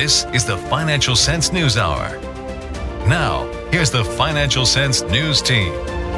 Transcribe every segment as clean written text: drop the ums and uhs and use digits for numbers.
This is the Financial Sense News Hour. Now, here's the Financial Sense News Team.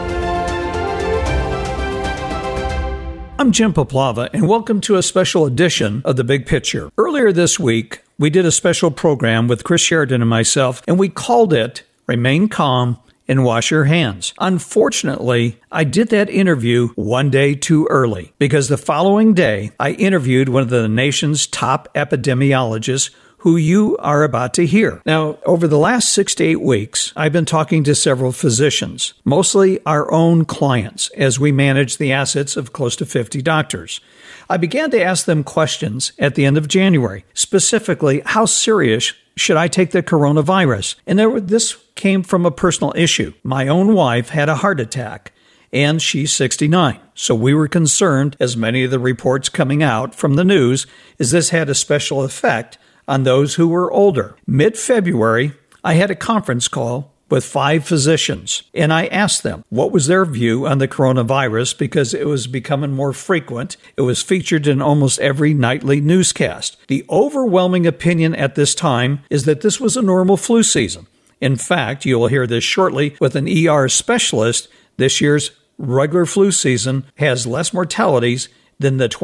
I'm Jim Poplava, and welcome to a special edition of The Big Picture. Earlier this week, we did a special program with Chris Sheridan and myself, and we called it Remain Calm and Wash Your Hands. Unfortunately, I did that interview one day too early because the following day, I interviewed one of the nation's top epidemiologists who you are about to hear. Now, over the last 6 to 8 weeks, I've been talking to several physicians, mostly our own clients, as we manage the assets of close to 50 doctors. I began to ask them questions at the end of January, specifically, how serious should I take the coronavirus? And this came from a personal issue. My own wife had a heart attack, and she's 69. So we were concerned, as many of the reports coming out from the news, is this had a special effect on those who were older. Mid-February, I had a conference call with 5 physicians, and I asked them what was their view on the coronavirus because it was becoming more frequent. It was featured in almost every nightly newscast. The overwhelming opinion at this time is that this was a normal flu season. In fact, you will hear this shortly with an ER specialist. This year's regular flu season has less mortalities than the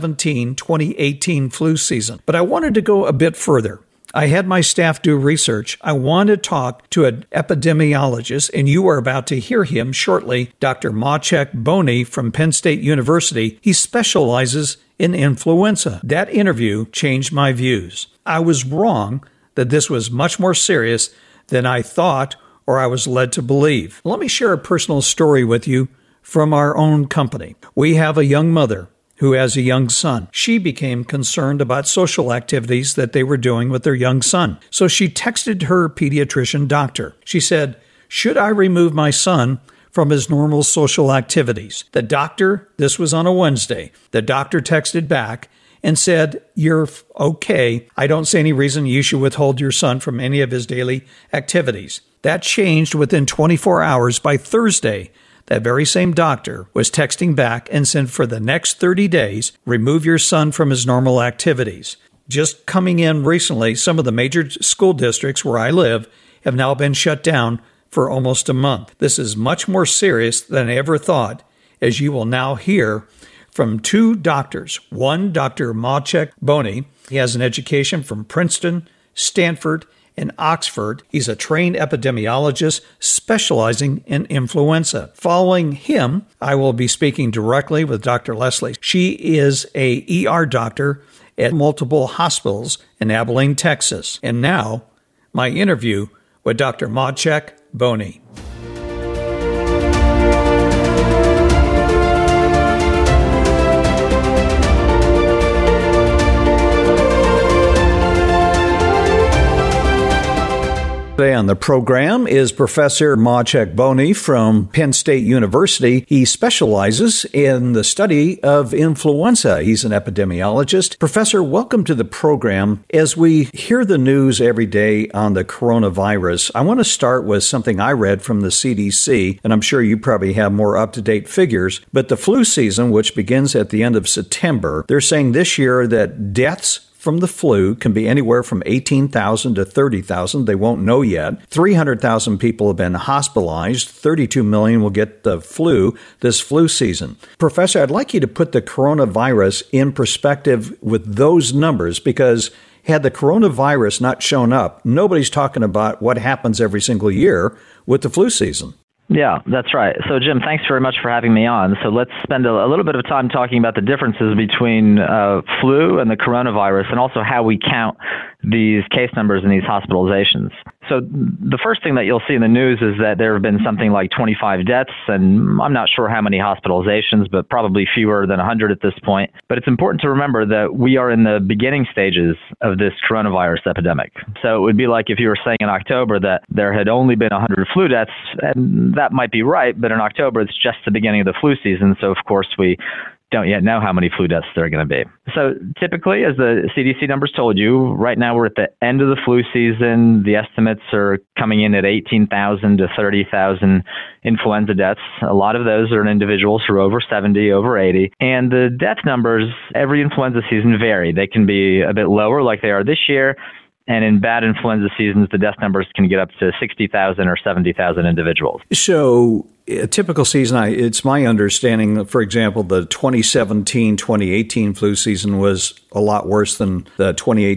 2017-2018 flu season. But I wanted to go a bit further. I had my staff do research. I wanted to talk to an epidemiologist, and you are about to hear him shortly, Dr. Maciek Boni from Penn State University. He specializes in influenza. That interview changed my views. I was wrong that this was much more serious than I thought or I was led to believe. Let me share a personal story with you from our own company. We have a young mother who has a young son. She became concerned about social activities that they were doing with their young son. So she texted her pediatrician doctor. She said, "Should I remove my son from his normal social activities?" The doctor, this was on a Wednesday, the doctor texted back and said, "You're okay. I don't see any reason you should withhold your son from any of his daily activities." That changed within 24 hours. By Thursday, that very same doctor was texting back and said, for the next 30 days, remove your son from his normal activities. Just coming in recently, some of the major school districts where I live have now been shut down for almost a month. This is much more serious than I ever thought, as you will now hear from 2 doctors. One, Dr. Maciek Boni. He has an education from Princeton, Stanford, in Oxford. He's a trained epidemiologist specializing in influenza. Following him, I will be speaking directly with Dr. Leslie. She is a ER doctor at multiple hospitals in Abilene, Texas. And now, my interview with Dr. Maciek Boni. Today on the program is Professor Maciek Boni from Penn State University. He specializes in the study of influenza. He's an epidemiologist. Professor, welcome to the program. As we hear the news every day on the coronavirus, I want to start with something I read from the CDC, and I'm sure you probably have more up-to-date figures, but the flu season, which begins at the end of September, they're saying this year that deaths from the flu can be anywhere from 18,000 to 30,000. They won't know yet. 300,000 people have been hospitalized. 32 million will get the flu this flu season. Professor, I'd like you to put the coronavirus in perspective with those numbers, because had the coronavirus not shown up, nobody's talking about what happens every single year with the flu season. Yeah, that's right. So, Jim, thanks very much for having me on. So let's spend a little bit of time talking about the differences between flu and the coronavirus, and also how we count these case numbers and these hospitalizations. So the first thing that you'll see in the news is that there have been something like 25 deaths, and I'm not sure how many hospitalizations, but probably fewer than 100 at this point. But it's important to remember that we are in the beginning stages of this coronavirus epidemic. So it would be like if you were saying in October that there had only been 100 flu deaths, and that might be right, but in October it's just the beginning of the flu season, so of course we don't yet know how many flu deaths there are going to be. So typically, as the CDC numbers told you, right now we're at the end of the flu season. The estimates are coming in at 18,000 to 30,000 influenza deaths. A lot of those are in individuals who are over 70, over 80. And the death numbers every influenza season vary. They can be a bit lower like they are this year, And in bad influenza seasons, the death numbers can get up to 60,000 or 70,000 individuals. So a typical season, it's my understanding, for example, the 2017-2018 flu season was a lot worse than the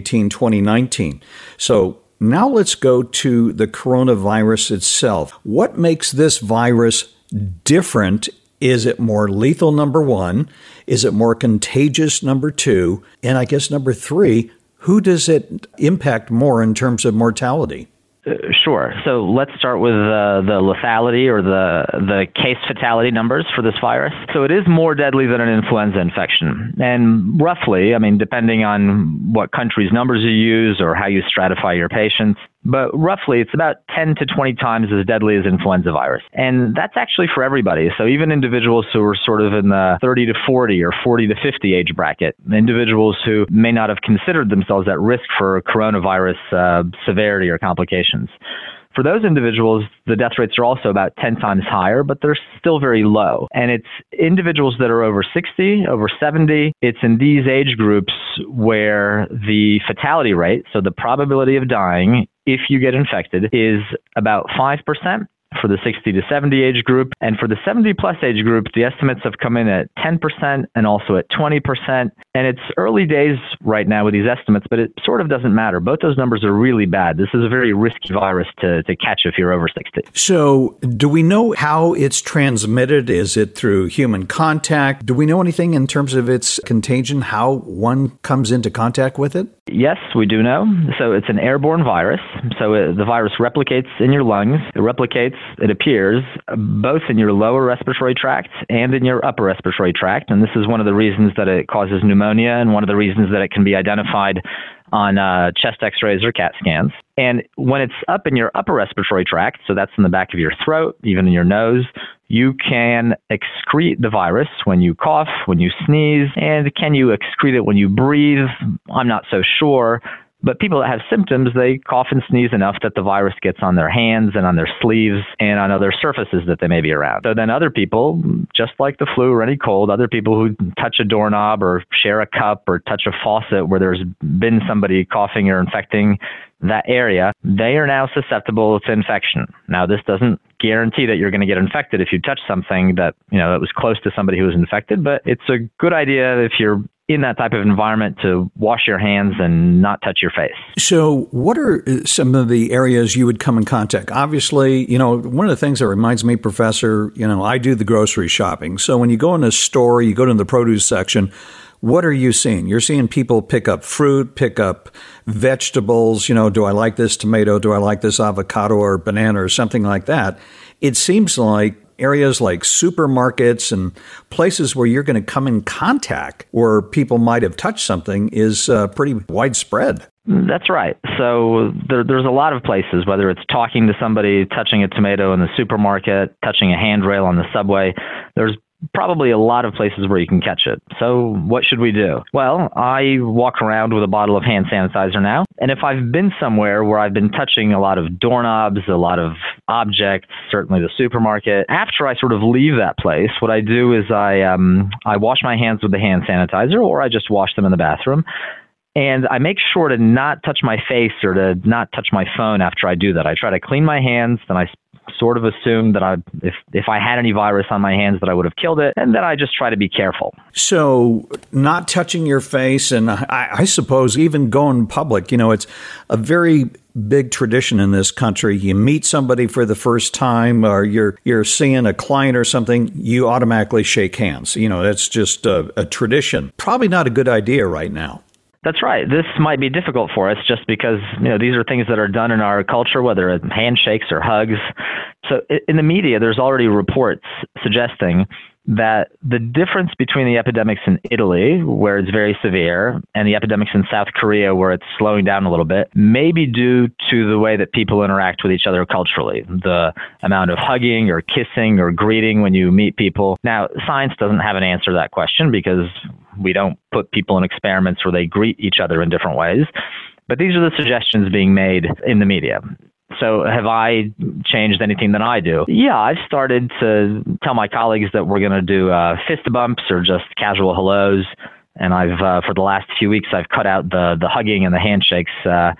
2018-2019. So now let's go to the coronavirus itself. What makes this virus different? Is it more lethal, number one? Is it more contagious, number two? And I guess number three, who does it impact more in terms of mortality? Sure. So let's start with the lethality or the case fatality numbers for this virus. So it is more deadly than an influenza infection. And roughly, depending on what country's numbers you use or how you stratify your patients, but roughly it's about 10 to 20 times as deadly as influenza virus. And that's actually for everybody. So even individuals who are sort of in the 30 to 40 or 40 to 50 age bracket, individuals who may not have considered themselves at risk for coronavirus severity or complications. For those individuals, the death rates are also about 10 times higher, but they're still very low. And it's individuals that are over 60, over 70. It's in these age groups where the fatality rate, so the probability of dying if you get infected, is about 5%. For the 60 to 70 age group. And for the 70 plus age group, the estimates have come in at 10% and also at 20%. And it's early days right now with these estimates, but it sort of doesn't matter. Both those numbers are really bad. This is a very risky virus to catch if you're over 60. So do we know how it's transmitted? Is it through human contact? Do we know anything in terms of its contagion, how one comes into contact with it? Yes, we do know. So it's an airborne virus. So the virus replicates in your lungs. It replicates, it appears, both in your lower respiratory tract and in your upper respiratory tract. And this is one of the reasons that it causes pneumonia and one of the reasons that it can be identified on chest x-rays or CAT scans. And when it's up in your upper respiratory tract, so that's in the back of your throat, even in your nose, you can excrete the virus when you cough, when you sneeze, and can you excrete it when you breathe? I'm not so sure. But people that have symptoms, they cough and sneeze enough that the virus gets on their hands and on their sleeves and on other surfaces that they may be around. So then other people, just like the flu or any cold, other people who touch a doorknob or share a cup or touch a faucet where there's been somebody coughing or infecting that area, they are now susceptible to infection. Now, this doesn't guarantee that you're going to get infected if you touch something that was close to somebody who was infected, but it's a good idea if you're in that type of environment to wash your hands and not touch your face. So what are some of the areas you would come in contact? Obviously, one of the things that reminds me, Professor, I do the grocery shopping. So when you go in a store, you go to the produce section, what are you seeing? You're seeing people pick up fruit, pick up vegetables. Do I like this tomato? Do I like this avocado or banana or something like that? It seems like areas like supermarkets and places where you're going to come in contact where people might have touched something is pretty widespread. That's right. So there's a lot of places, whether it's talking to somebody, touching a tomato in the supermarket, touching a handrail on the subway, there's probably a lot of places where you can catch it. So what should we do? Well, I walk around with a bottle of hand sanitizer now. And if I've been somewhere where I've been touching a lot of doorknobs, a lot of objects, certainly the supermarket, after I sort of leave that place, what I do is I wash my hands with the hand sanitizer, or I just wash them in the bathroom. And I make sure to not touch my face or to not touch my phone after I do that. I try to clean my hands, then I sort of assume that if I had any virus on my hands that I would have killed it, and then I just try to be careful. So not touching your face, and I suppose even going public, it's a very big tradition in this country. You meet somebody for the first time, or you're seeing a client or something, you automatically shake hands. That's just a tradition. Probably not a good idea right now. That's right. This might be difficult for us just because, these are things that are done in our culture, whether it's handshakes or hugs. So in the media, there's already reports suggesting that the difference between the epidemics in Italy, where it's very severe, and the epidemics in South Korea, where it's slowing down a little bit, may be due to the way that people interact with each other culturally, the amount of hugging or kissing or greeting when you meet people. Now, science doesn't have an answer to that question because we don't put people in experiments where they greet each other in different ways. But these are the suggestions being made in the media. So have I changed anything that I do? Yeah, I've started to tell my colleagues that we're going to do fist bumps or just casual hellos. And I've, for the last few weeks, I've cut out the hugging and the handshakes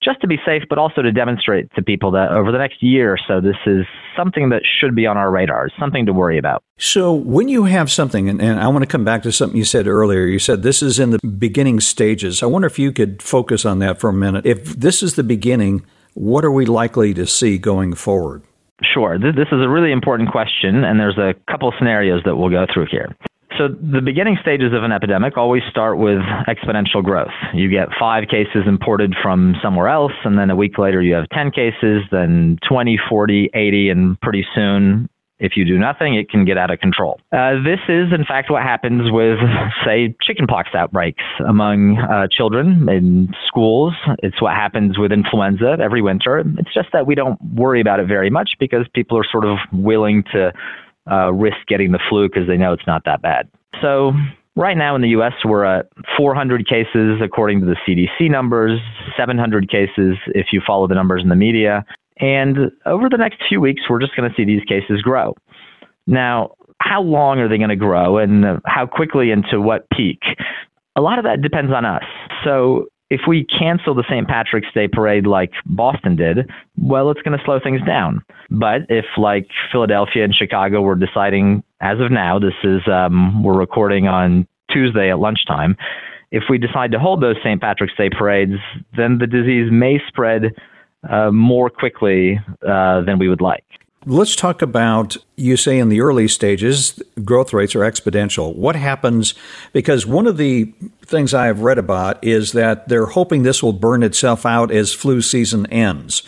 just to be safe, but also to demonstrate to people that over the next year or so, this is something that should be on our radars, something to worry about. So when you have something, and I want to come back to something you said earlier, you said this is in the beginning stages. I wonder if you could focus on that for a minute. If this is the beginning, what are we likely to see going forward? Sure. This is a really important question, and there's a couple scenarios that we'll go through here. So the beginning stages of an epidemic always start with exponential growth. You get 5 cases imported from somewhere else, and then a week later you have 10 cases, then 20, 40, 80, and pretty soon, if you do nothing, it can get out of control. This is, in fact, what happens with, say, chickenpox outbreaks among children in schools. It's what happens with influenza every winter. It's just that we don't worry about it very much because people are sort of willing to risk getting the flu because they know it's not that bad. So right now in the U.S., we're at 400 cases according to the CDC numbers, 700 cases if you follow the numbers in the media. And over the next few weeks, we're just going to see these cases grow. Now, how long are they going to grow and how quickly and to what peak? A lot of that depends on us. So if we cancel the St. Patrick's Day parade like Boston did, well, it's going to slow things down. But if like Philadelphia and Chicago were deciding, as of now, this is, we're recording on Tuesday at lunchtime, if we decide to hold those St. Patrick's Day parades, then the disease may spread more quickly than we would like. Let's talk about, you say in the early stages, growth rates are exponential. What happens? Because one of the things I have read about is that they're hoping this will burn itself out as flu season ends.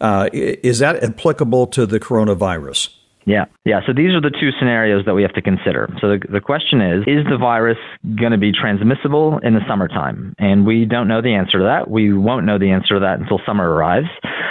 Is that applicable to the coronavirus? Yeah. So these are the two scenarios that we have to consider. So the question is the virus going to be transmissible in the summertime? And we don't know the answer to that. We won't know the answer to that until summer arrives.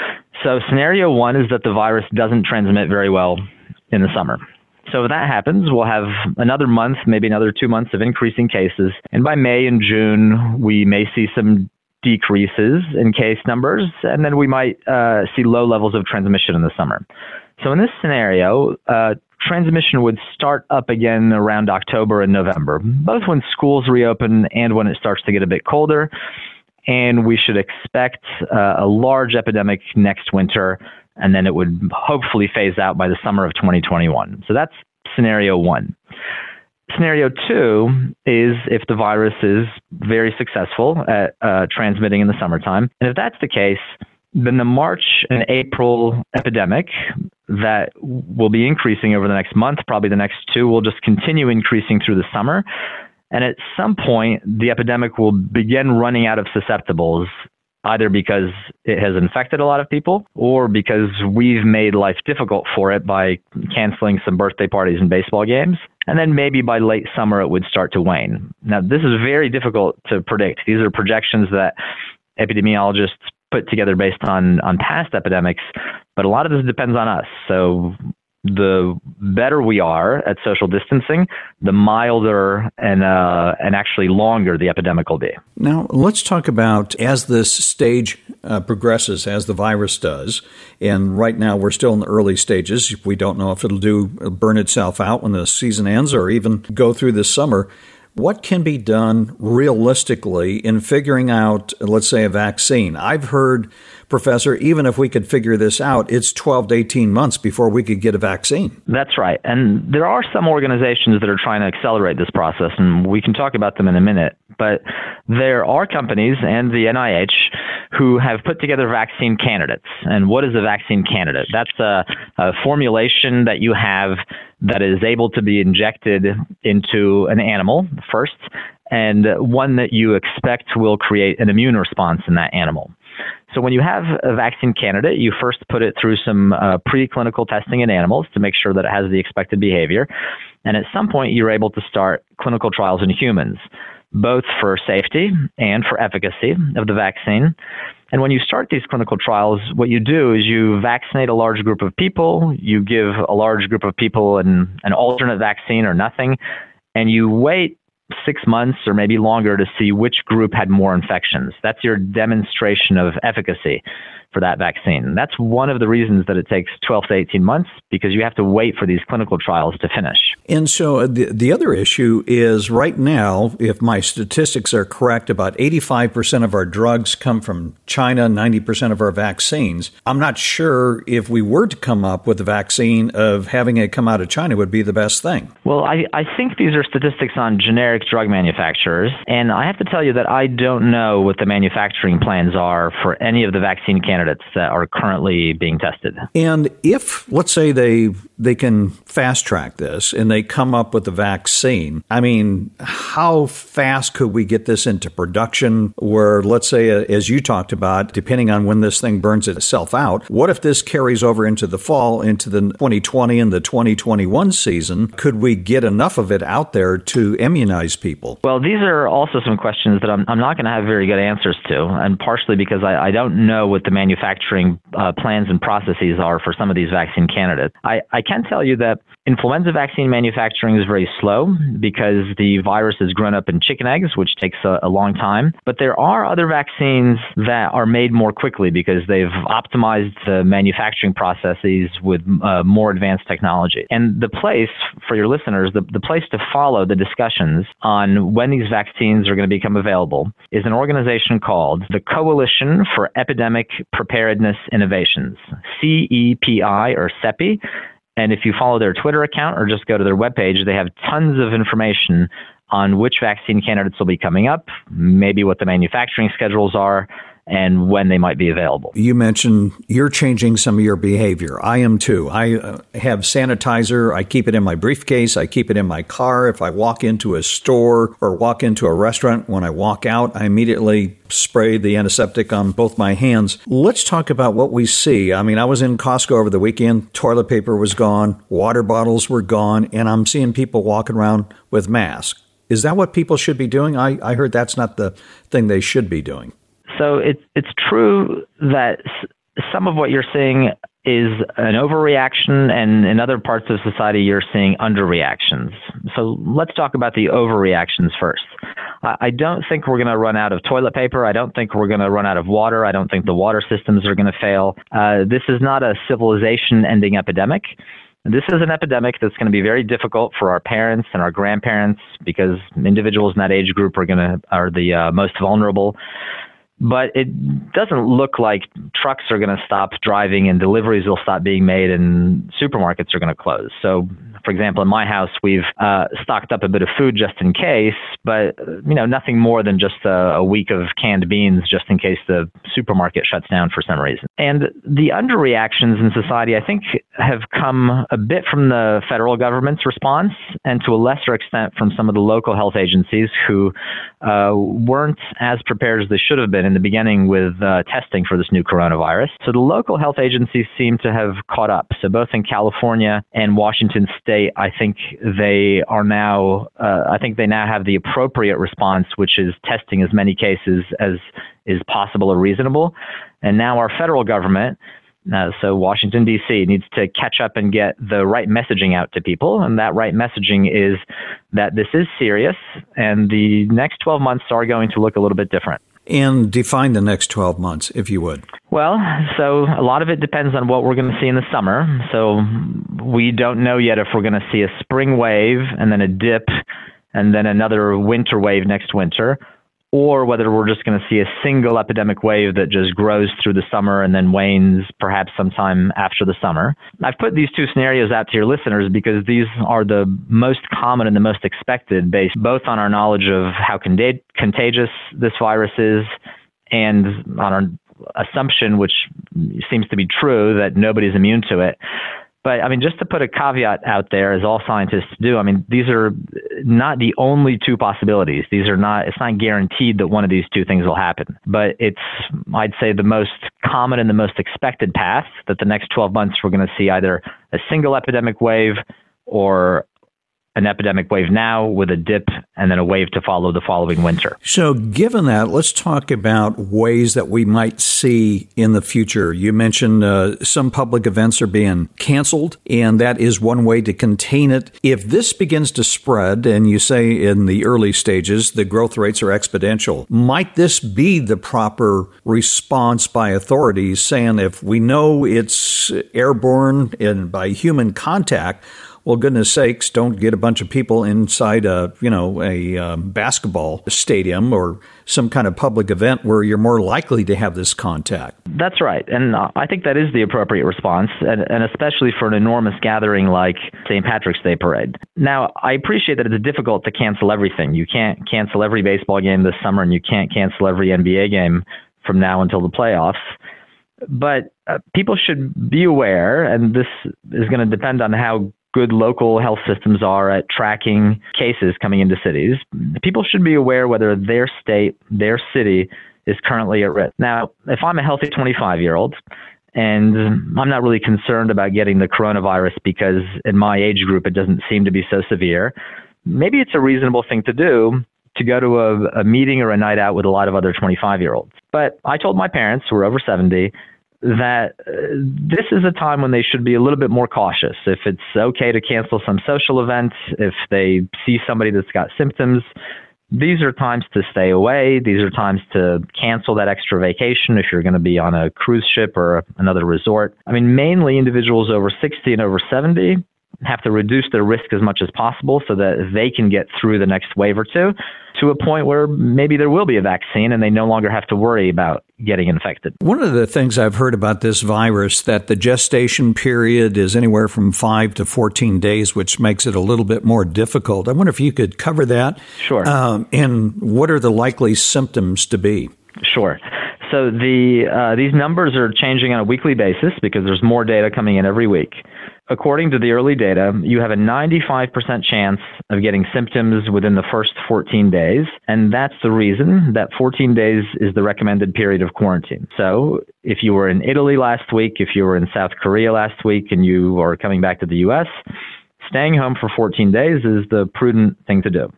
So scenario 1 is that the virus doesn't transmit very well in the summer. So if that happens, we'll have another month, maybe another 2 months of increasing cases. And by May and June, we may see some decreases in case numbers, and then we might see low levels of transmission in the summer. So in this scenario, transmission would start up again around October and November, both when schools reopen and when it starts to get a bit colder. And we should expect a large epidemic next winter, and then it would hopefully phase out by the summer of 2021. So that's scenario 1. Scenario 2 is if the virus is very successful at transmitting in the summertime. And if that's the case, then the March and April epidemic that will be increasing over the next month, probably the next 2, will just continue increasing through the summer. And at some point, the epidemic will begin running out of susceptibles, either because it has infected a lot of people or because we've made life difficult for it by canceling some birthday parties and baseball games. And then maybe by late summer, it would start to wane. Now, this is very difficult to predict. These are projections that epidemiologists put together based on past epidemics, but a lot of this depends on us. So the better we are at social distancing, the milder and actually longer the epidemic will be. Now, let's talk about as this stage progresses, as the virus does, and right now we're still in the early stages. We don't know if it'll burn itself out when the season ends or even go through this summer. What can be done realistically in figuring out, let's say, a vaccine? I've heard, Professor, even if we could figure this out, it's 12 to 18 months before we could get a vaccine. That's right. And there are some organizations that are trying to accelerate this process, and we can talk about them in a minute. But there are companies and the NIH who have put together vaccine candidates. And what is a vaccine candidate? That's a formulation that you have that is able to be injected into an animal first, and one that you expect will create an immune response in that animal. So when you have a vaccine candidate, you first put it through some preclinical testing in animals to make sure that it has the expected behavior. And at some point, you're able to start clinical trials in humans, both for safety and for efficacy of the vaccine. And when you start these clinical trials, what you do is you vaccinate a large group of people, you give a large group of people an alternate vaccine or nothing, and you wait 6 months or maybe longer to see which group had more infections. That's your demonstration of efficacy. for that vaccine. And that's one of the reasons that it takes 12 to 18 months, because you have to wait for these clinical trials to finish. And so the other issue is right now, if my statistics are correct, about 85% of our drugs come from China, 90% of our vaccines. I'm not sure if we were to come up with a vaccine of having it come out of China would be the best thing. Well, I think these are statistics on generic drug manufacturers, and I have to tell you that I don't know what the manufacturing plans are for any of the vaccine candidates that are currently being tested. And if, let's say, they can fast track this and they come up with a vaccine, I mean, how fast could we get this into production where, let's say, as you talked about, depending on when this thing burns itself out, what if this carries over into the fall, into the 2020 and the 2021 season? Could we get enough of it out there to immunize people? Well, these are also some questions that I'm not going to have very good answers to, and partially because I don't know what the manufacturing plans and processes are for some of these vaccine candidates. I can tell you that influenza vaccine manufacturing is very slow because the virus has grown up in chicken eggs, which takes a long time. But there are other vaccines that are made more quickly because they've optimized the manufacturing processes with more advanced technology. And the place, for your listeners, the place to follow the discussions on when these vaccines are going to become available is an organization called the Coalition for Epidemic Preparedness Innovations, CEPI or CEPI. And if you follow their Twitter account or just go to their webpage, they have tons of information on which vaccine candidates will be coming up, maybe what the manufacturing schedules are, and when they might be available. You mentioned you're changing some of your behavior. I am too. I have sanitizer. I keep it in my briefcase. I keep it in my car. If I walk into a store or walk into a restaurant, when I walk out, I immediately spray the antiseptic on both my hands. Let's talk about what we see. I mean, I was in Costco over the weekend. Toilet paper was gone. Water bottles were gone. And I'm seeing people walking around with masks. Is that what people should be doing? I heard that's not the thing they should be doing. So it's true that some of what you're seeing is an overreaction, and in other parts of society, you're seeing underreactions. So let's talk about the overreactions first. I don't think we're going to run out of toilet paper. I don't think we're going to run out of water. I don't think the water systems are going to fail. This is not a civilization-ending epidemic. This is an epidemic that's going to be very difficult for our parents and our grandparents because individuals in that age group are the most vulnerable. But it doesn't look like trucks are going to stop driving and deliveries will stop being made and supermarkets are going to close. So, for example, in my house, we've stocked up a bit of food just in case, but nothing more than just a week of canned beans just in case the supermarket shuts down for some reason. And the underreactions in society, I think, have come a bit from the federal government's response and to a lesser extent from some of the local health agencies who weren't as prepared as they should have been in the beginning with testing for this new coronavirus. So the local health agencies seem to have caught up. So both in California and Washington State, I think they now have the appropriate response, which is testing as many cases as is possible or reasonable. And now our federal government, so Washington, D.C., needs to catch up and get the right messaging out to people. And that right messaging is that this is serious and the next 12 months are going to look a little bit different. And define the next 12 months, if you would. Well, so a lot of it depends on what we're going to see in the summer. So we don't know yet if we're going to see a spring wave and then a dip and then another winter wave next winter, or whether we're just going to see a single epidemic wave that just grows through the summer and then wanes perhaps sometime after the summer. I've put these two scenarios out to your listeners because these are the most common and the most expected based both on our knowledge of how contagious this virus is and on our assumption, which seems to be true, that nobody's immune to it. But I mean, just to put a caveat out there, as all scientists do, I mean, these are not the only two possibilities. It's not guaranteed that one of these two things will happen. But it's, I'd say, the most common and the most expected path that the next 12 months we're going to see either a single epidemic wave or an epidemic wave now with a dip and then a wave to follow the following winter. So given that, let's talk about ways that we might see in the future. You mentioned some public events are being canceled, and that is one way to contain it. If this begins to spread, and you say in the early stages, the growth rates are exponential, might this be the proper response by authorities saying if we know it's airborne and by human contact, well, goodness sakes, don't get a bunch of people inside a basketball stadium or some kind of public event where you're more likely to have this contact. That's right. And I think that is the appropriate response, and especially for an enormous gathering like St. Patrick's Day Parade. Now, I appreciate that it's difficult to cancel everything. You can't cancel every baseball game this summer, and you can't cancel every NBA game from now until the playoffs. But people should be aware, and this is going to depend on how good local health systems are at tracking cases coming into cities. People should be aware whether their state, their city is currently at risk. Now, if I'm a healthy 25-year-old and I'm not really concerned about getting the coronavirus because in my age group it doesn't seem to be so severe, maybe it's a reasonable thing to do to go to a meeting or a night out with a lot of other 25-year-olds. But I told my parents, who are over 70, that this is a time when they should be a little bit more cautious. If it's okay to cancel some social events, if they see somebody that's got symptoms, these are times to stay away. These are times to cancel that extra vacation if you're going to be on a cruise ship or another resort. I mean, mainly individuals over 60 and over 70 have to reduce their risk as much as possible so that they can get through the next wave or two to a point where maybe there will be a vaccine and they no longer have to worry about getting infected. One of the things I've heard about this virus, that the gestation period is anywhere from 5 to 14 days, which makes it a little bit more difficult. I wonder if you could cover that. Sure. And what are the likely symptoms to be? Sure. So these numbers are changing on a weekly basis because there's more data coming in every week. According to the early data, you have a 95% chance of getting symptoms within the first 14 days, and that's the reason that 14 days is the recommended period of quarantine. So if you were in Italy last week, if you were in South Korea last week, and you are coming back to the U.S., staying home for 14 days is the prudent thing to do.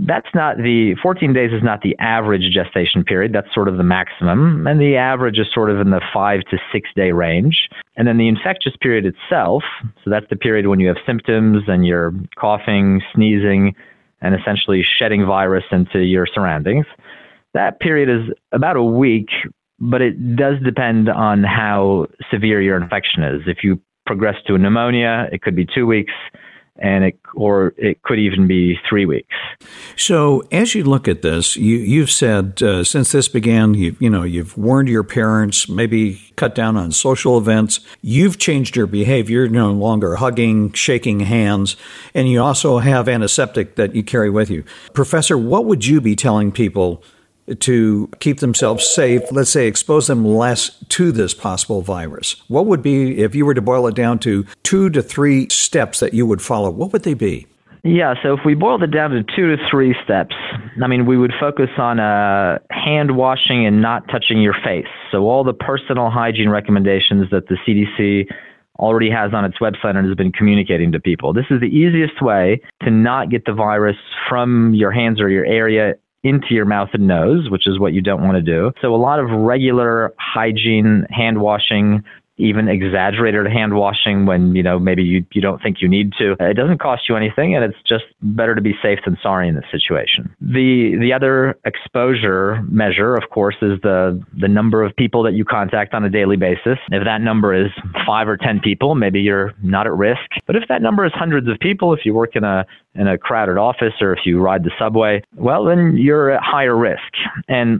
14 days is not the average gestation period. That's sort of the maximum. And the average is sort of in the 5 to 6 day range. And then the infectious period itself, so that's the period when you have symptoms and you're coughing, sneezing, and essentially shedding virus into your surroundings. That period is about a week, but it does depend on how severe your infection is. If you progress to a pneumonia, it could be 2 weeks. And it could even be 3 weeks. So as you look at this, you've said since this began, you've warned your parents, maybe cut down on social events. You've changed your behavior, you're no longer hugging, shaking hands, and you also have antiseptic that you carry with you. Professor, what would you be telling people to keep themselves safe, let's say expose them less to this possible virus? What would be, if you were to boil it down to 2 to 3 steps that you would follow, what would they be? Yeah, so if we boiled it down to 2 to 3 steps, I mean, we would focus on hand washing and not touching your face. So all the personal hygiene recommendations that the CDC already has on its website and has been communicating to people. This is the easiest way to not get the virus from your hands or your area into your mouth and nose, which is what you don't want to do. So a lot of regular hygiene, hand washing, even exaggerated hand washing when, maybe you don't think you need to. It doesn't cost you anything, and it's just better to be safe than sorry in this situation. The other exposure measure, of course, is the number of people that you contact on a daily basis. If that number is 5 or 10 people, maybe you're not at risk. But if that number is hundreds of people, if you work in a crowded office or if you ride the subway, well, then you're at higher risk. And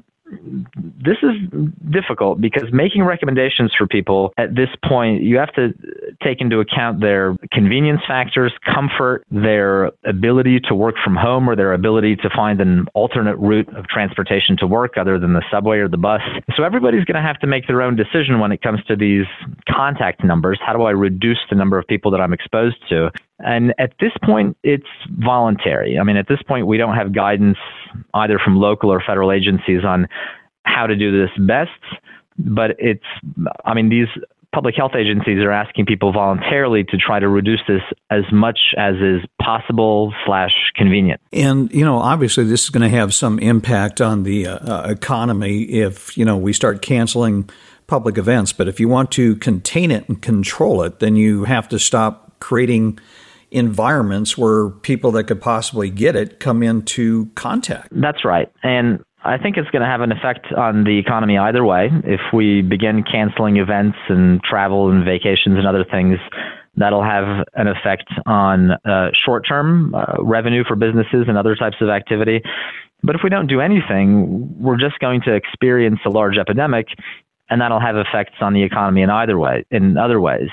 this is difficult because making recommendations for people at this point, you have to take into account their convenience factors, comfort, their ability to work from home, or their ability to find an alternate route of transportation to work other than the subway or the bus. So everybody's going to have to make their own decision when it comes to these contact numbers. How do I reduce the number of people that I'm exposed to? And at this point, it's voluntary. I mean, at this point, we don't have guidance either from local or federal agencies on how to do this best. But these public health agencies are asking people voluntarily to try to reduce this as much as is possible / convenient. And, obviously this is going to have some impact on the economy if, we start canceling public events. But if you want to contain it and control it, then you have to stop creating environments where people that could possibly get it come into contact. That's right. And I think it's going to have an effect on the economy either way. If we begin canceling events and travel and vacations and other things, that'll have an effect on short-term revenue for businesses and other types of activity. But if we don't do anything, we're just going to experience a large epidemic, and that'll have effects on the economy in other ways.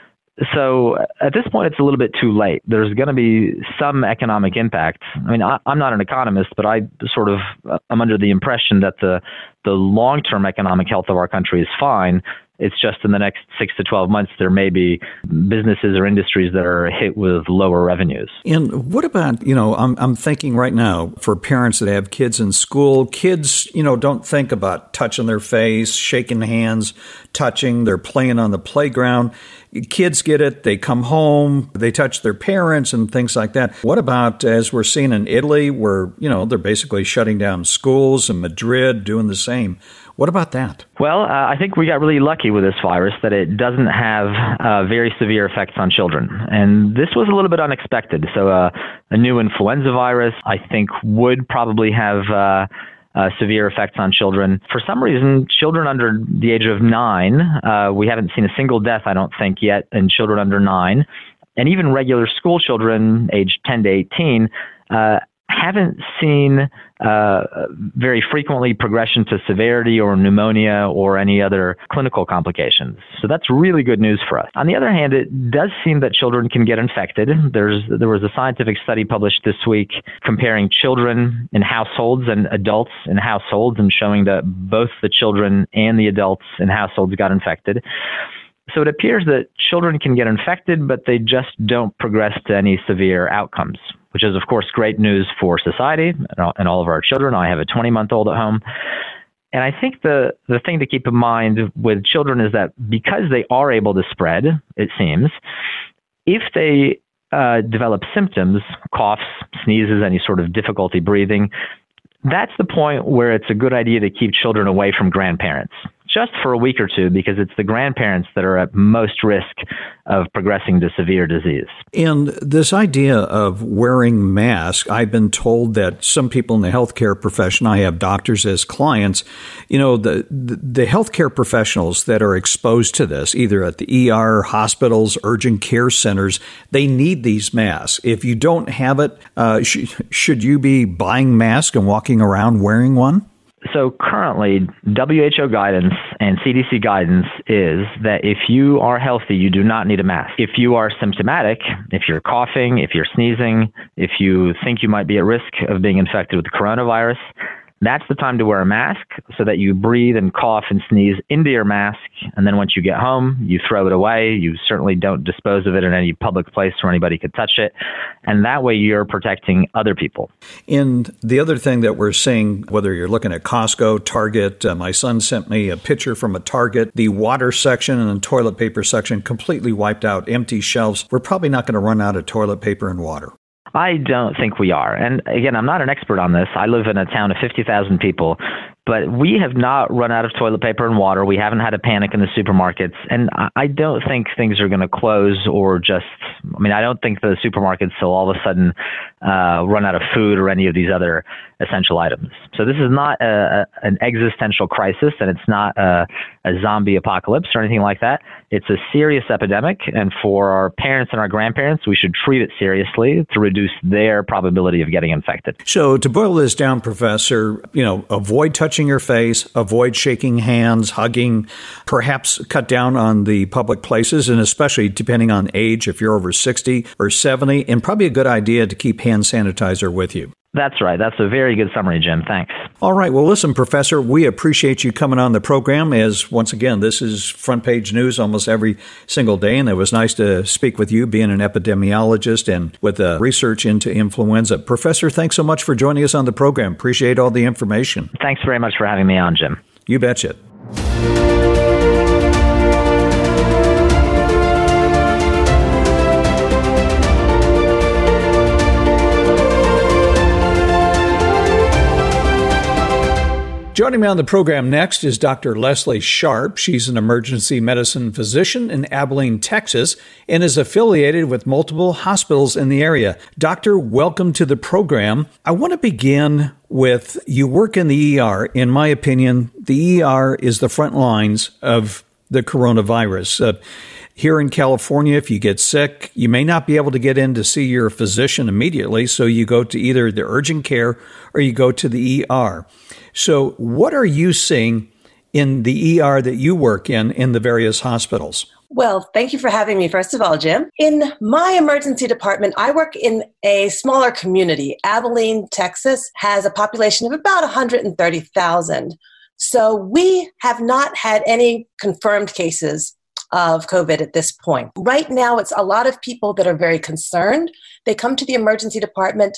So at this point, it's a little bit too late. There's going to be some economic impact. I mean, I'm not an economist, but I sort of am under the impression that the long-term economic health of our country is fine. It's just in the next 6 to 12 months, there may be businesses or industries that are hit with lower revenues. And what about, I'm thinking right now for parents that have kids in school, kids, don't think about touching their face, shaking hands, touching, they're playing on the playground. Kids get it, they come home, they touch their parents and things like that. What about, as we're seeing in Italy, where, they're basically shutting down schools, and Madrid doing the same? What about that? Well, I think we got really lucky with this virus that it doesn't have very severe effects on children. And this was a little bit unexpected. So a new influenza virus, I think, would probably have severe effects on children. For some reason, children under the age of 9, we haven't seen a single death, I don't think, yet in children under 9. And even regular school children, aged 10 to 18, haven't seen very frequently progression to severity or pneumonia or any other clinical complications. So that's really good news for us. On the other hand, it does seem that children can get infected. There was a scientific study published this week comparing children in households and adults in households and showing that both the children and the adults in households got infected. So it appears that children can get infected, but they just don't progress to any severe outcomes, which is, of course, great news for society and all of our children. I have a 20-month-old at home. And I think the thing to keep in mind with children is that because they are able to spread, it seems, if they develop symptoms, coughs, sneezes, any sort of difficulty breathing, that's the point where it's a good idea to keep children away from grandparents, just for a week or two, because it's the grandparents that are at most risk of progressing to severe disease. And this idea of wearing masks, I've been told that some people in the healthcare profession, I have doctors as clients, the healthcare professionals that are exposed to this, either at the ER, hospitals, urgent care centers, they need these masks. If you don't have it, should you be buying masks and walking around wearing one? So currently, WHO guidance and CDC guidance is that if you are healthy, you do not need a mask. If you are symptomatic, if you're coughing, if you're sneezing, if you think you might be at risk of being infected with the coronavirus, that's the time to wear a mask so that you breathe and cough and sneeze into your mask. And then once you get home, you throw it away. You certainly don't dispose of it in any public place where anybody could touch it. And that way you're protecting other people. And the other thing that we're seeing, whether you're looking at Costco, Target, my son sent me a picture from a Target, the water section and the toilet paper section completely wiped out, empty shelves. We're probably not going to run out of toilet paper and water. I don't think we are. And again, I'm not an expert on this. I live in a town of 50,000 people, but we have not run out of toilet paper and water. We haven't had a panic in the supermarkets. And I don't think things are going to close or I don't think the supermarkets will all of a sudden run out of food or any of these other essential items. So this is not an existential crisis, and it's not a zombie apocalypse or anything like that. It's a serious epidemic, and for our parents and our grandparents, we should treat it seriously to reduce their probability of getting infected. So to boil this down, Professor, avoid touching your face, avoid shaking hands, hugging, perhaps cut down on the public places, and especially depending on age, if you're over 60 or 70, and probably a good idea to keep hand sanitizer with you. That's right. That's a very good summary, Jim. Thanks. All right. Well, listen, Professor, we appreciate you coming on the program as, once again, this is front page news almost every single day. And it was nice to speak with you, being an epidemiologist and with research into influenza. Professor, thanks so much for joining us on the program. Appreciate all the information. Thanks very much for having me on, Jim. You betcha. Joining me on the program next is Dr. Leslie Sharp. She's an emergency medicine physician in Abilene, Texas, and is affiliated with multiple hospitals in the area. Doctor, welcome to the program. I want to begin with, you work in the ER. In my opinion, the ER is the front lines of the coronavirus. Here in California, if you get sick, you may not be able to get in to see your physician immediately, so you go to either the urgent care or you go to the ER. So what are you seeing in the ER that you work in the various hospitals? Well, thank you for having me, first of all, Jim. In my emergency department, I work in a smaller community. Abilene, Texas, has a population of about 130,000. So we have not had any confirmed cases of COVID at this point. Right now, it's a lot of people that are very concerned. They come to the emergency department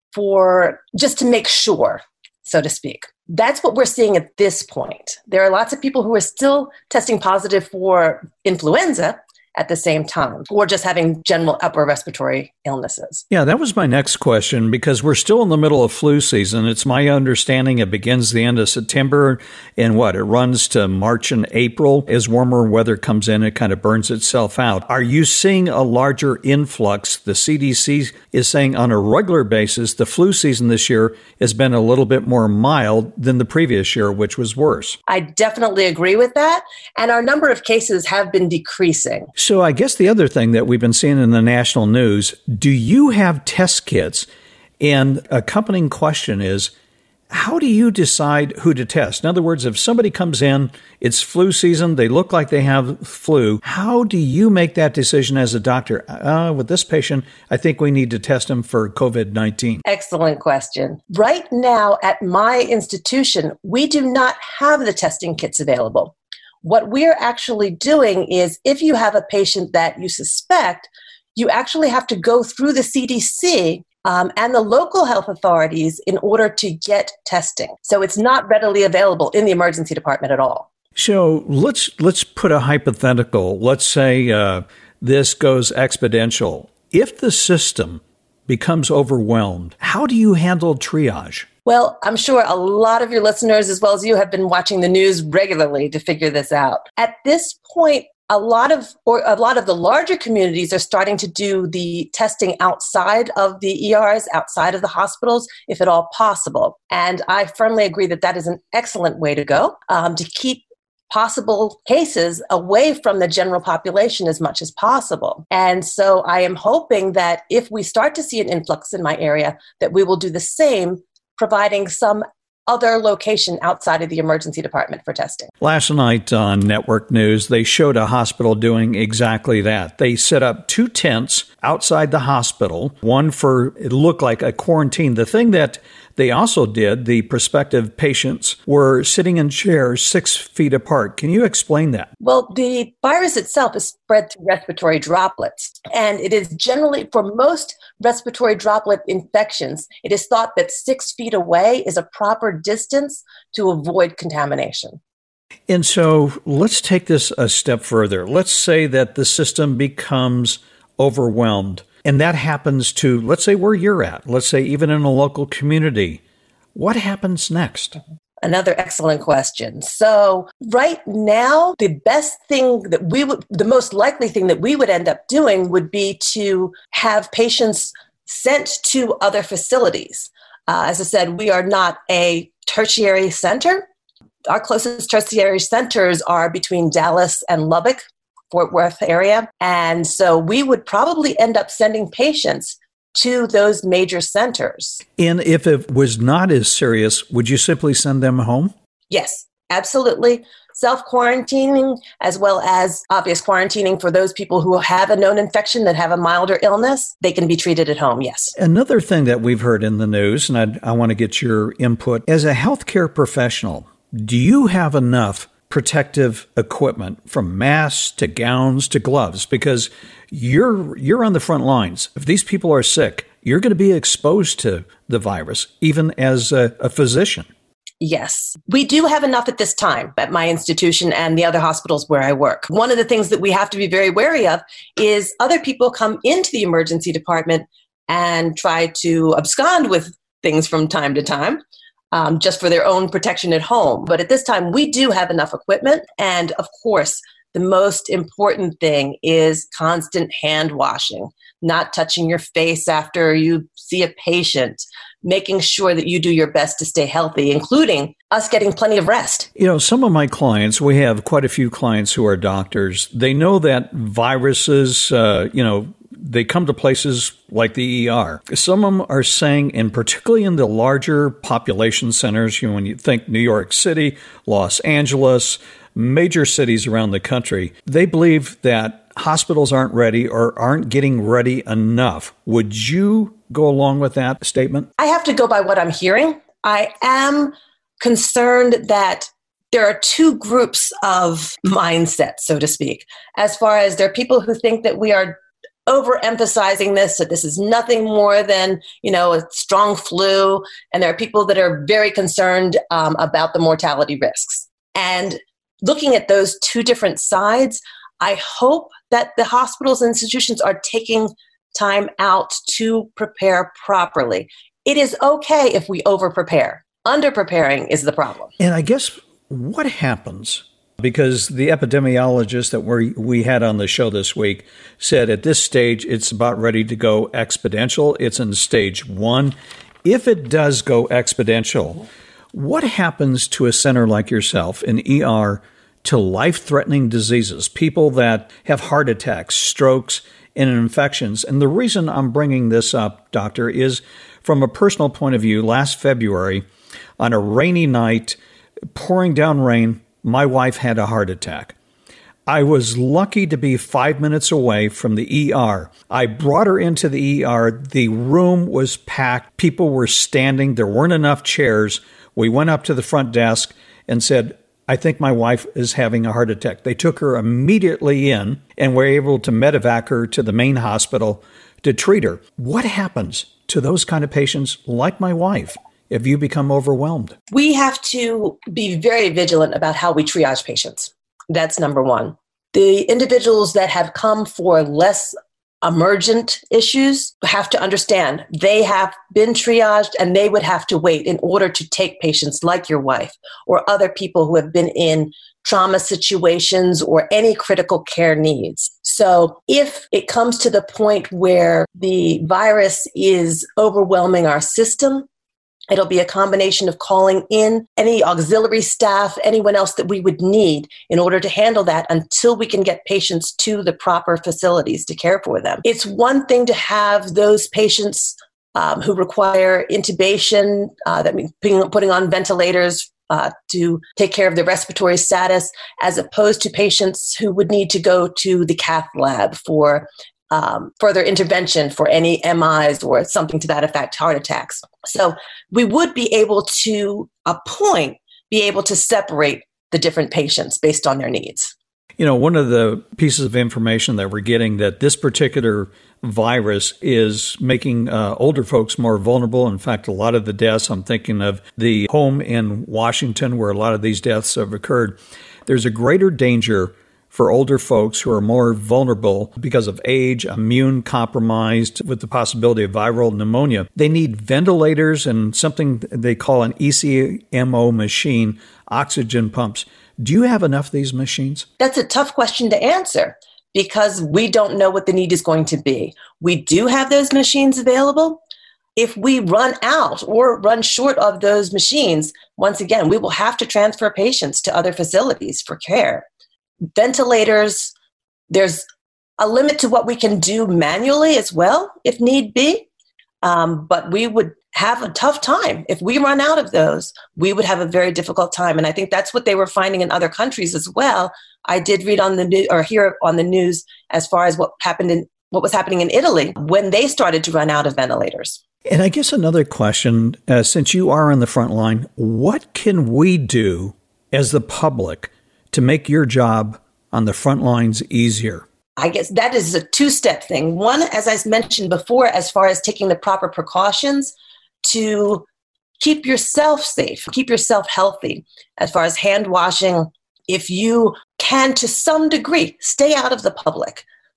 for just to make sure, so to speak. That's what we're seeing at this point. There are lots of people who are still testing positive for influenza at the same time, or just having general upper respiratory illnesses. Yeah, that was my next question, because we're still in the middle of flu season. It's my understanding it begins the end of September, and it runs to March and April. As warmer weather comes in, it kind of burns itself out. Are you seeing a larger influx? The CDC is saying on a regular basis, the flu season this year has been a little bit more mild than the previous year, which was worse. I definitely agree with that. And our number of cases have been decreasing. So I guess the other thing that we've been seeing in the national news, do you have test kits? And accompanying question is, how do you decide who to test? In other words, if somebody comes in, it's flu season, they look like they have flu, how do you make that decision as a doctor? With this patient, I think we need to test him for COVID-19. Excellent question. Right now at my institution, we do not have the testing kits available. What we're actually doing is, if you have a patient that you suspect, you actually have to go through the CDC and the local health authorities in order to get testing. So it's not readily available in the emergency department at all. So let's put a hypothetical. Let's say this goes exponential. If the system becomes overwhelmed, how do you handle triage? Well, I'm sure a lot of your listeners, as well as you, have been watching the news regularly to figure this out. At this point, a lot of the larger communities are starting to do the testing outside of the ERs, outside of the hospitals, if at all possible. And I firmly agree that that is an excellent way to go, to keep possible cases away from the general population as much as possible. And so I am hoping that if we start to see an influx in my area, that we will do the same, providing some other location outside of the emergency department for testing. Last night on Network News, they showed a hospital doing exactly that. They set up 2 tents outside the hospital, one for, it looked like a quarantine. The thing that they also did, the prospective patients were sitting in chairs 6 feet apart. Can you explain that? Well, the virus itself is spread through respiratory droplets. And it is generally, for most respiratory droplet infections, it is thought that 6 feet away is a proper distance to avoid contamination. And so let's take this a step further. Let's say that the system becomes overwhelmed. And that happens to, let's say where you're at, let's say even in a local community. What happens next? Another excellent question. So right now, the most likely thing that we would end up doing would be to have patients sent to other facilities. As I said, we are not a tertiary center. Our closest tertiary centers are between Dallas and Lubbock, Fort Worth area. And so we would probably end up sending patients to those major centers. And if it was not as serious, would you simply send them home? Yes, absolutely. Self-quarantining, as well as obvious quarantining for those people who have a known infection that have a milder illness, they can be treated at home, yes. Another thing that we've heard in the news, and I want to get your input, as a healthcare professional, do you have enough protective equipment, from masks to gowns to gloves? Because you're on the front lines. If these people are sick, you're going to be exposed to the virus, even as a physician. Yes, we do have enough at this time at my institution and the other hospitals where I work. One of the things that we have to be very wary of is other people come into the emergency department and try to abscond with things from time to time. just for their own protection at home. But at this time, we do have enough equipment. And of course, the most important thing is constant hand washing, not touching your face after you see a patient, making sure that you do your best to stay healthy, including us getting plenty of rest. Some of my clients, we have quite a few clients who are doctors. They know that viruses, they come to places like the ER. Some of them are saying, and particularly in the larger population centers, when you think New York City, Los Angeles, major cities around the country, they believe that hospitals aren't ready or aren't getting ready enough. Would you go along with that statement? I have to go by what I'm hearing. I am concerned that there are two groups of mindsets, so to speak, as far as there are people who think that we are overemphasizing this, that this is nothing more than, a strong flu. And there are people that are very concerned about the mortality risks. And looking at those two different sides, I hope that the hospitals and institutions are taking time out to prepare properly. It is okay if we over-prepare. Under-preparing is the problem. And I guess what happens, because the epidemiologist that we had on the show this week said at this stage it's about ready to go exponential. It's in stage 1. If it does go exponential, what happens to a center like yourself, an ER, to life-threatening diseases, people that have heart attacks, strokes, and infections? And the reason I'm bringing this up, Doctor, is from a personal point of view. Last February, on a rainy night, pouring down rain, my wife had a heart attack. I was lucky to be 5 minutes away from the ER. I brought her into the ER. The room was packed. People were standing. There weren't enough chairs. We went up to the front desk and said, I think my wife is having a heart attack. They took her immediately in and were able to medevac her to the main hospital to treat her. What happens to those kind of patients like my wife if you become overwhelmed? We have to be very vigilant about how we triage patients. That's number one. The individuals that have come for less emergent issues have to understand they have been triaged and they would have to wait in order to take patients like your wife or other people who have been in trauma situations or any critical care needs. So if it comes to the point where the virus is overwhelming our system, it'll be a combination of calling in any auxiliary staff, anyone else that we would need in order to handle that until we can get patients to the proper facilities to care for them. It's one thing to have those patients who require intubation, that means putting on ventilators to take care of their respiratory status, as opposed to patients who would need to go to the cath lab for further intervention for any MIs or something to that effect, heart attacks. So we would be able to, be able to separate the different patients based on their needs. One of the pieces of information that we're getting that this particular virus is making older folks more vulnerable. In fact, a lot of the deaths, I'm thinking of the home in Washington where a lot of these deaths have occurred. There's a greater danger for older folks who are more vulnerable because of age, immune compromised with the possibility of viral pneumonia. They need ventilators and something they call an ECMO machine, oxygen pumps. Do you have enough of these machines? That's a tough question to answer because we don't know what the need is going to be. We do have those machines available. If we run out or run short of those machines, once again, we will have to transfer patients to other facilities for care. Ventilators, there's a limit to what we can do manually as well, if need be. But we would have a tough time. If we run out of those, we would have a very difficult time. And I think that's what they were finding in other countries as well. I did read on the news or hear on the news as far as what was happening in Italy when they started to run out of ventilators. And I guess another question, since you are on the front line, what can we do as the public to make your job on the front lines easier? I guess that is a two-step thing. One, as I mentioned before, as far as taking the proper precautions to keep yourself safe, keep yourself healthy, as far as hand washing. If you can, to some degree, stay out of the public.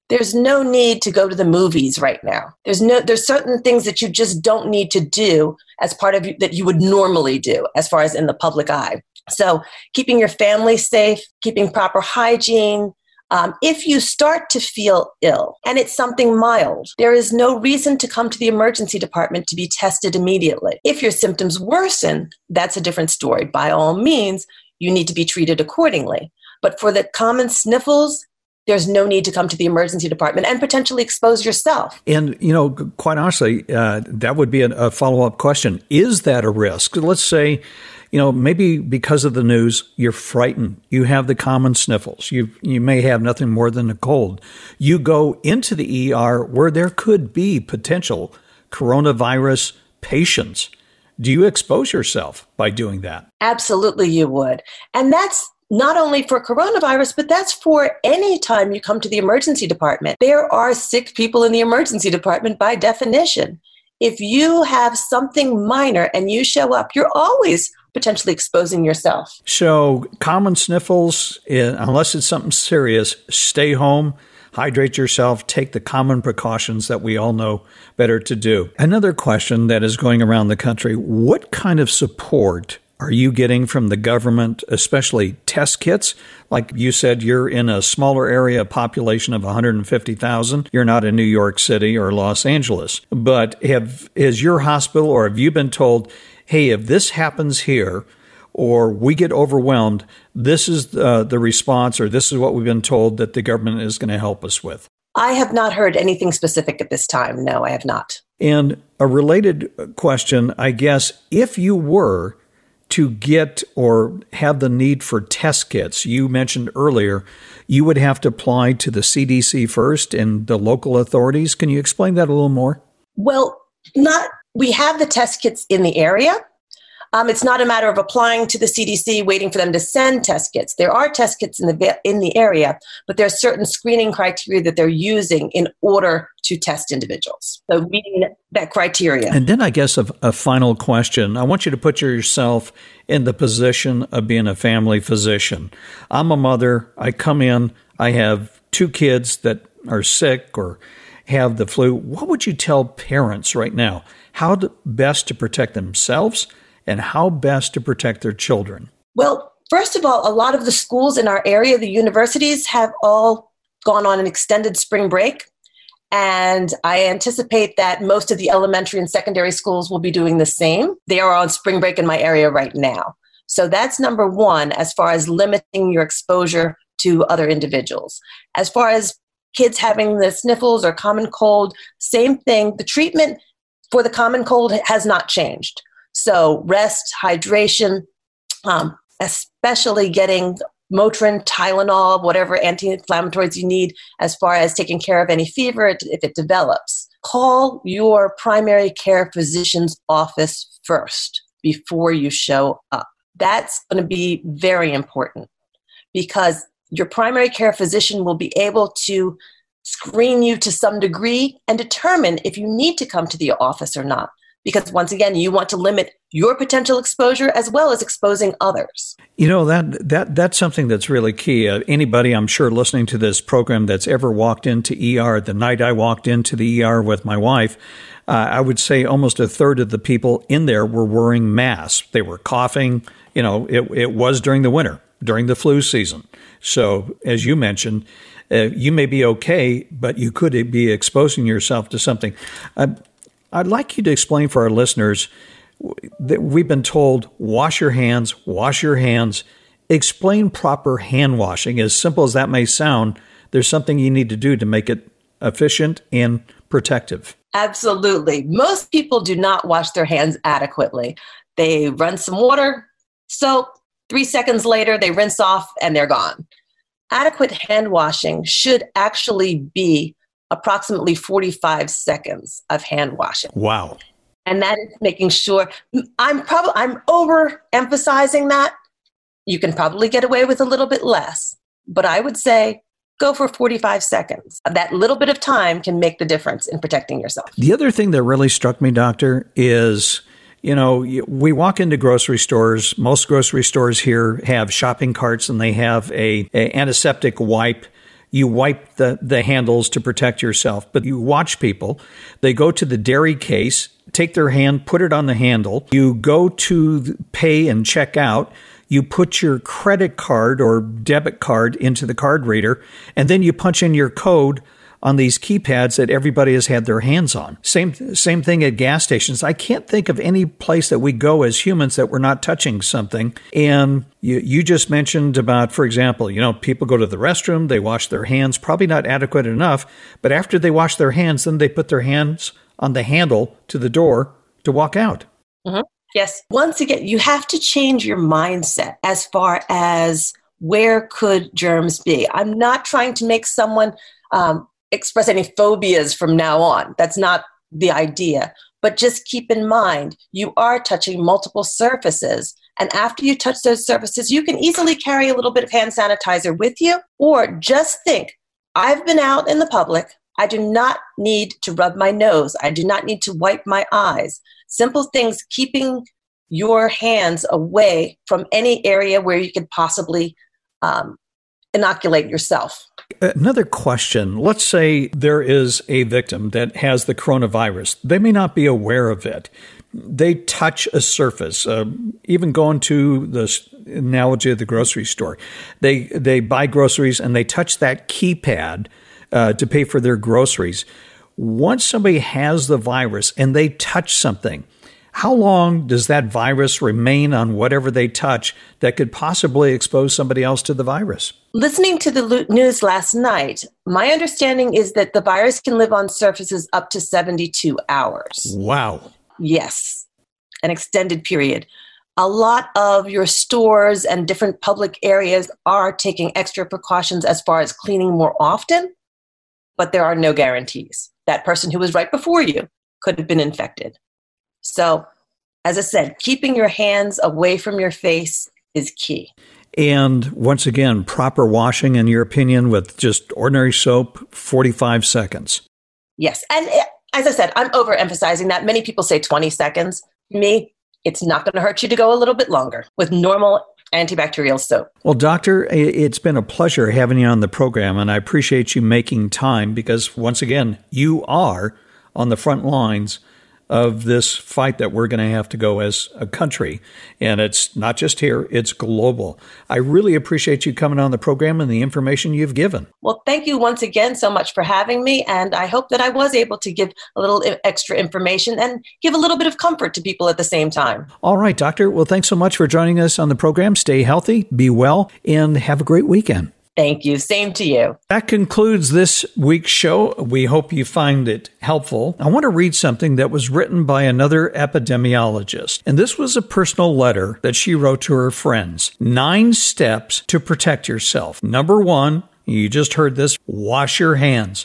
There's no need to go to the movies right now. There's certain things that you just don't need to do as part of that you would normally do as far as in the public eye. So keeping your family safe, keeping proper hygiene. If you start to feel ill and it's something mild, there is no reason to come to the emergency department to be tested immediately. If your symptoms worsen, that's a different story. By all means, you need to be treated accordingly. But for the common sniffles, there's no need to come to the emergency department and potentially expose yourself. And, quite honestly, that would be a follow-up question. Is that a risk? Let's say, maybe because of the news, you're frightened. You have the common sniffles. You may have nothing more than a cold. You go into the ER where there could be potential coronavirus patients. Do you expose yourself by doing that? Absolutely, you would. And that's not only for coronavirus, but that's for any time you come to the emergency department. There are sick people in the emergency department by definition. If you have something minor and you show up, you're always potentially exposing yourself. So common sniffles, unless it's something serious, stay home, hydrate yourself, take the common precautions that we all know better to do. Another question that is going around the country, what kind of support are you getting from the government, especially test kits? Like you said, you're in a smaller area, a population of 150,000. You're not in New York City or Los Angeles. But is your hospital, or have you been told, hey, if this happens here or we get overwhelmed, this is the response, or this is what we've been told that the government is going to help us with? I have not heard anything specific at this time. No, I have not. And a related question, I guess, if you were to get or have the need for test kits, you mentioned earlier, you would have to apply to the CDC first and the local authorities. Can you explain that a little more? Well, we have the test kits in the area. It's not a matter of applying to the CDC, waiting for them to send test kits. There are test kits in the area, but there are certain screening criteria that they're using in order to test individuals. So meeting that criteria. And then I guess a final question. I want you to put yourself in the position of being a family physician. I'm a mother. I come in. I have 2 kids that are sick or have the flu. What would you tell parents right now? How best to protect themselves and how best to protect their children? Well, first of all, a lot of the schools in our area, the universities, have all gone on an extended spring break. And I anticipate that most of the elementary and secondary schools will be doing the same. They are on spring break in my area right now. So that's number one, as far as limiting your exposure to other individuals. As far as kids having the sniffles or common cold, same thing. The treatment for the common cold has not changed. So rest, hydration, especially getting Motrin, Tylenol, whatever anti-inflammatories you need as far as taking care of any fever if it develops. Call your primary care physician's office first before you show up. That's going to be very important because your primary care physician will be able to screen you to some degree and determine if you need to come to the office or not. Because once again, you want to limit your potential exposure as well as exposing others. That's something that's really key. Anybody, I'm sure, listening to this program that's ever walked into ER, the night I walked into the ER with my wife, I would say almost a third of the people in there were wearing masks. They were coughing. It was during the winter, during the flu season. So as you mentioned, you may be okay, but you could be exposing yourself to something. I'd like you to explain for our listeners that we've been told, wash your hands. Explain proper hand washing. As simple as that may sound, there's something you need to do to make it efficient and protective. Absolutely. Most people do not wash their hands adequately. They run some water, soap, 3 seconds later, they rinse off and they're gone. Adequate hand washing should actually be approximately 45 seconds of hand washing. Wow. And that is making sure, I'm overemphasizing that. You can probably get away with a little bit less, but I would say go for 45 seconds. That little bit of time can make the difference in protecting yourself. The other thing that really struck me, Doctor, is, we walk into grocery stores. Most grocery stores here have shopping carts and they have a antiseptic wipe. you wipe the handles to protect yourself. But you watch people, they go to the dairy case, take their hand, put it on the handle. You go to pay and check out. You put your credit card or debit card into the card reader, and then you punch in your code on these keypads that everybody has had their hands on. Same thing at gas stations. I can't think of any place that we go as humans that we're not touching something. And you just mentioned about, for example, people go to the restroom, they wash their hands, probably not adequate enough, but after they wash their hands, then they put their hands on the handle to the door to walk out. Mm-hmm. Yes. Once again, you have to change your mindset as far as where could germs be. I'm not trying to make someone express any phobias from now on. That's not the idea. But just keep in mind, you are touching multiple surfaces. And after you touch those surfaces, you can easily carry a little bit of hand sanitizer with you. Or just think, I've been out in the public. I do not need to rub my nose. I do not need to wipe my eyes. Simple things, keeping your hands away from any area where you could possibly inoculate yourself. Another question. Let's say there is a victim that has the coronavirus. They may not be aware of it. They touch a surface, even going to the analogy of the grocery store. They buy groceries and they touch that keypad to pay for their groceries. Once somebody has the virus and they touch something, how long does that virus remain on whatever they touch that could possibly expose somebody else to the virus? Listening to the news last night, my understanding is that the virus can live on surfaces up to 72 hours. Wow. Yes, an extended period. A lot of your stores and different public areas are taking extra precautions as far as cleaning more often, but there are no guarantees. That person who was right before you could have been infected. So, as I said, keeping your hands away from your face is key. And once again, proper washing, in your opinion, with just ordinary soap, 45 seconds. Yes. And as I said, I'm overemphasizing that. Many people say 20 seconds. Me, it's not going to hurt you to go a little bit longer with normal antibacterial soap. Well, Doctor, it's been a pleasure having you on the program, and I appreciate you making time because, once again, you are on the front lines of this fight that we're going to have to go as a country. And it's not just here, it's global. I really appreciate you coming on the program and the information you've given. Well, thank you once again so much for having me. And I hope that I was able to give a little extra information and give a little bit of comfort to people at the same time. All right, Doctor. Well, thanks so much for joining us on the program. Stay healthy, be well, and have a great weekend. Thank you. Same to you. That concludes this week's show. We hope you find it helpful. I want to read something that was written by another epidemiologist. And this was a personal letter that she wrote to her friends. 9 steps to protect yourself. Number 1, you just heard this, wash your hands.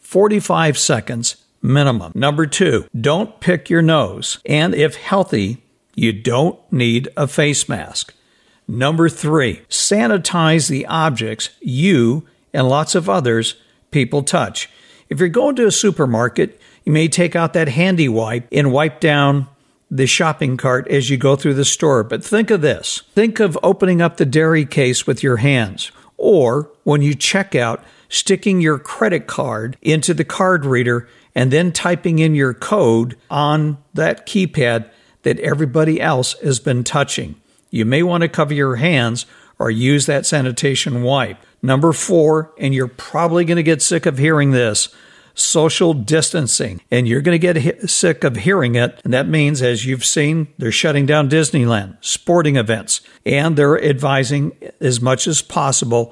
45 seconds minimum. Number 2, don't pick your nose. And if healthy, you don't need a face mask. Number 3, sanitize the objects you and lots of others people touch. If you're going to a supermarket, you may take out that handy wipe and wipe down the shopping cart as you go through the store. But think of this. Think of opening up the dairy case with your hands. Or when you check out, sticking your credit card into the card reader and then typing in your code on that keypad that everybody else has been touching. You may want to cover your hands or use that sanitation wipe. Number 4, and you're probably going to get sick of hearing this, social distancing. And you're going to get sick of hearing it. And that means, as you've seen, they're shutting down Disneyland, sporting events, and they're advising as much as possible,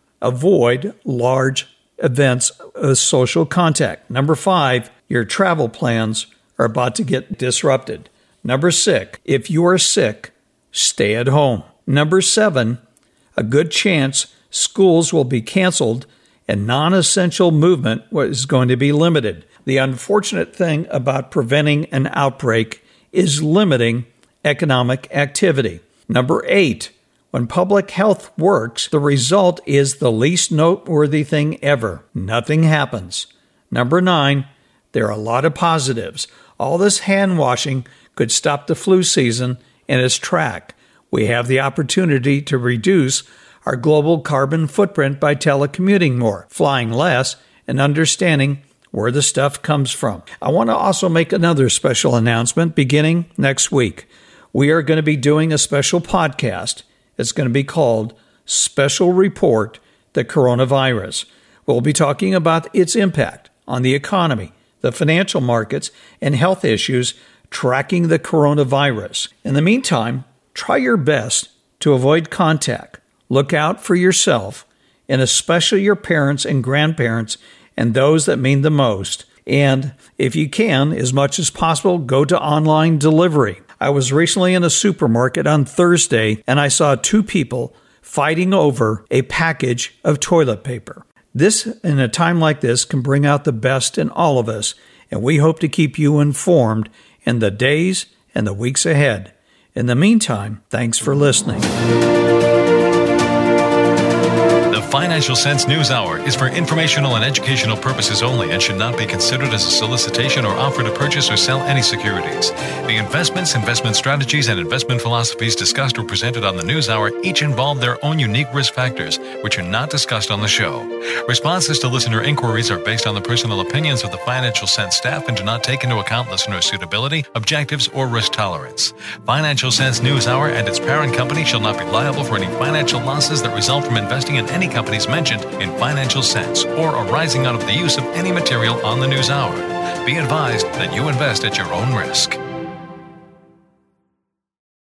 avoid large events of social contact. Number 5, your travel plans are about to get disrupted. Number 6, if you are sick, stay at home. Number 7, a good chance schools will be canceled and non-essential movement is going to be limited. The unfortunate thing about preventing an outbreak is limiting economic activity. Number 8, when public health works, the result is the least noteworthy thing ever. Nothing happens. Number 9, there are a lot of positives. All this hand washing could stop the flu season in its track. We have the opportunity to reduce our global carbon footprint by telecommuting more, flying less, and understanding where the stuff comes from. I want to also make another special announcement beginning next week. We are going to be doing a special podcast. It's going to be called Special Report, the Coronavirus. We'll be talking about its impact on the economy, the financial markets, and health issues tracking the coronavirus. In the meantime, try your best to avoid contact. Look out for yourself, and especially your parents and grandparents and those that mean the most. And if you can, as much as possible, go to online delivery. I was recently in a supermarket on Thursday, and I saw two people fighting over a package of toilet paper. This, in a time like this, can bring out the best in all of us, and we hope to keep you informed in the days and the weeks ahead. In the meantime, thanks for listening. The Financial Sense News Hour is for informational and educational purposes only and should not be considered as a solicitation or offer to purchase or sell any securities. The investments, investment strategies, and investment philosophies discussed or presented on the News Hour each involve their own unique risk factors, which are not discussed on the show. Responses to listener inquiries are based on the personal opinions of the Financial Sense staff and do not take into account listener suitability, objectives, or risk tolerance. Financial Sense News Hour and its parent company shall not be liable for any financial losses that result from investing in any companies mentioned in Financial Sense or arising out of the use of any material on the News Hour. Be advised that you invest at your own risk.